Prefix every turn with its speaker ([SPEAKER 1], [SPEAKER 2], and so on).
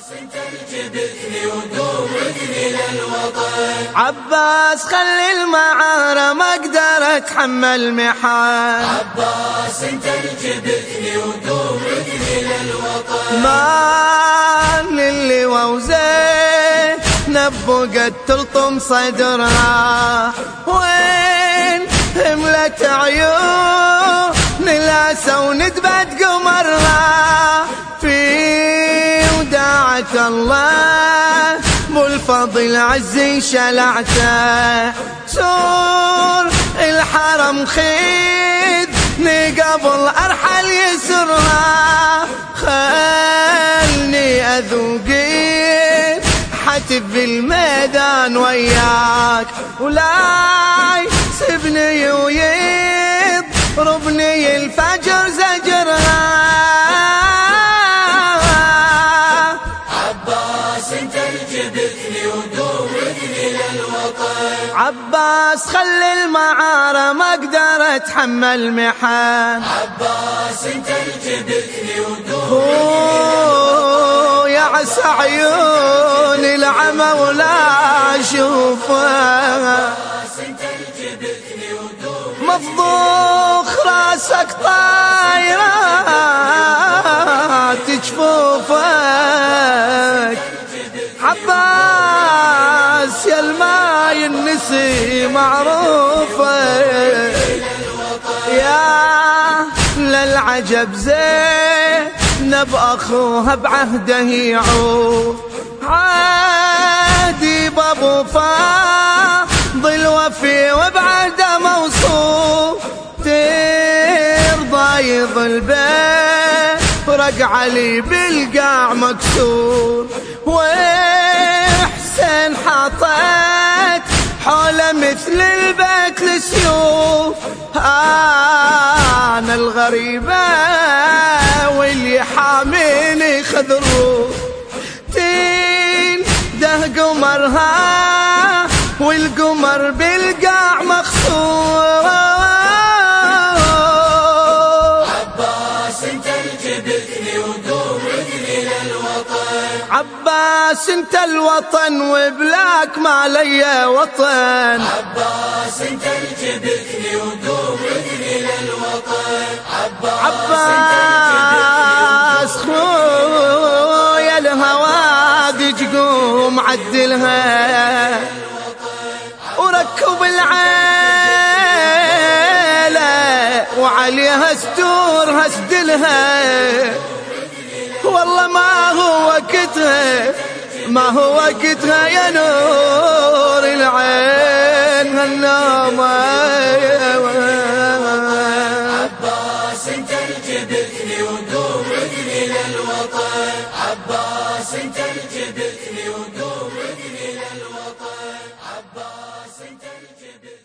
[SPEAKER 1] انت الجبتني وقومتني للوطن.
[SPEAKER 2] عباس خلي المعارة ما اقدر اتحمل محال.
[SPEAKER 1] عباس انت الجبتني وقومتني للوطن.
[SPEAKER 2] مان اللي وزينب بقت تلطم صدرها، وين هملت عيون الاسى وندبت قمرها. في وداعة الله ابو الفضل عزي شلعته، سور الحرم خذني قبل ارحل يسرها. خلني اذوق حتف بالميدان وياك، ولا يسبني ويضربني الفجر زجرها. عباس خلي المعارة ما اقدر اتحمل محن.
[SPEAKER 1] عباس انت الجبتني ودومتني
[SPEAKER 2] يا عسى عيون العمى ولا اشوفه.
[SPEAKER 1] عباس انت الجبتني ودومتني
[SPEAKER 2] مفضوخ راسك طايرات جفوفك. عباس يا الماء النسي معروفة، يا للعجب زينب أخوها بعهده يعوف. عادي بابو فاضل وفي وبعهده موصوف. ترضى يظل بيه ورق علي بالقاع مكسور، وحسين حاطت حوله مثل البيت السيوف. أنا الغريبة واللي حاميني خذروه. تنده قمرها والقمر بالقاع مخصور. عباس انت الوطن وبلاك ما لي وطن.
[SPEAKER 1] عباس انت الجبتني وقومتني للوطن.
[SPEAKER 2] عباس خويا الهوادج قوم عدلها، وركب العيلة وعليها ستور هسدلها. والله ما هو وقتها ما هو وقتها يا نور العين هالنوم.
[SPEAKER 1] عباس انت الجبتني وقومتني للوطن. عباس انت الجبتني وقومتني للوطن. عباس انت الجبتني